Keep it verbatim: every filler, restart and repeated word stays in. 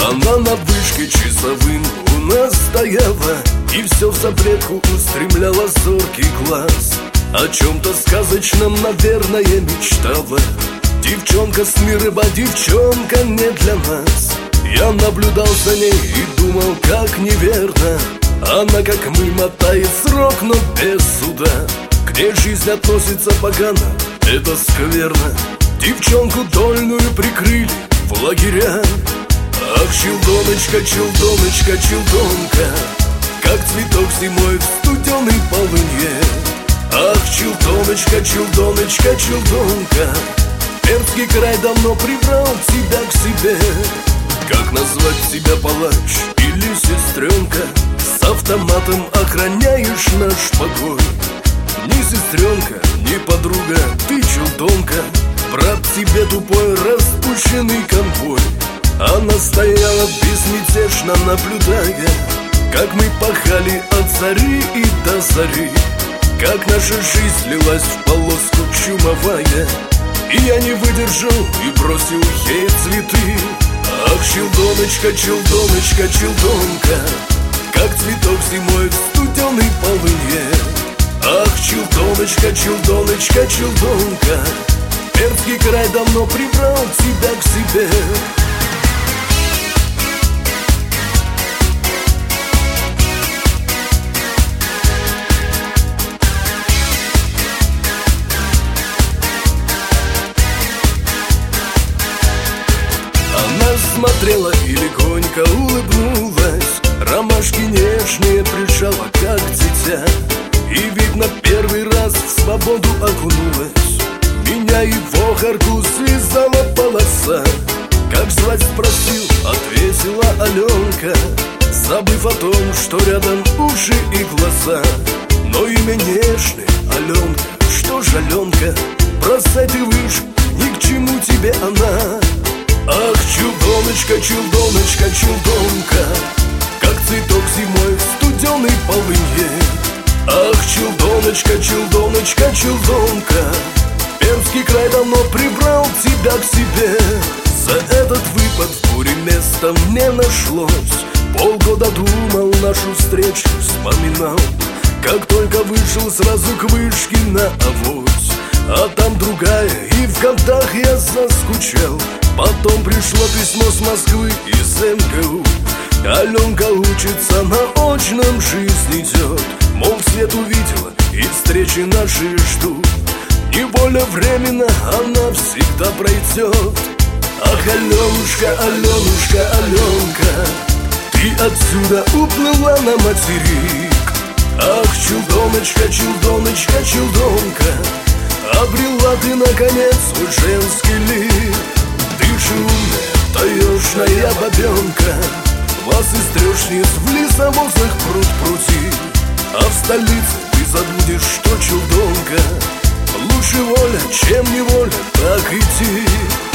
Она на вышке часовым у нас стояла и все в запретку устремляла зоркий глаз. О чем-то сказочном, наверное, мечтала. Девчонка с мира, девчонка не для нас. Я наблюдал за ней и думал, как неверно она, как мы, мотает срок, но без суда. К ней жизнь относится погано, это скверно. Девчонку дольную прикрыли в лагеря. Ах, челдоночка, челдоночка, челдонка, как цветок зимой в студеной полынье. Ах, челдоночка, челдоночка, челдонка, Пермский край давно прибрал тебя к себе. Как назвать тебя, палач или сестренка? С автоматом охраняешь наш покой. Ни сестренка, ни подруга, ты челдонка. Брат, тебе тупой распущенный конвой. Она стояла безмятежно, наблюдая, как мы пахали от зари и до зари, как наша жизнь лилась в полоску чумовая. И я не выдержал и бросил ей цветы. Ах, челдоночка, челдоночка, челдонка, как цветок зимой в студеной полынье. Ах, челдоночка, челдоночка, челдонка, Пермский край давно прибрал тебя к себе. Смотрела и легонько улыбнулась, ромашки нежные прижала, как дитя. И, видно, первый раз в свободу окунулась. Меня его горку связала полоса. Как звать спросил, ответила Аленка, забыв о том, что рядом уши и глаза. Но имя нежное, Аленка, что ж, Аленка, бросай ты выше, ни к чему тебе она. Ах, челдоночка, челдоночка, челдонка, как цветок зимой в студеной полынье. Ах, челдоночка, челдоночка, челдонка, Пермский край давно прибрал тебя к себе. За этот выпад в буре места мне нашлось. Полгода думал, нашу встречу вспоминал. Как только вышел сразу к вышке на авось, а там другая, и в контах я заскучал. Потом пришло письмо с Москвы из эм ка у. Аленка учится, на очном жизнь идет. Мол, свет увидела, и встречи наши ждут. Неволя временно, она всегда пройдет. Ах, Аленушка, Аленушка, Аленка, ты отсюда уплыла на материк. Ах, челдоночка, челдоночка, челдонка, обрела ты, наконец, свой женский лик. Ты же умная, таежная бабенка, вас из трешниц в лесовозах пруд прути. А в столице ты забудешь, что челдонка, лучше воля, чем неволя, так идти.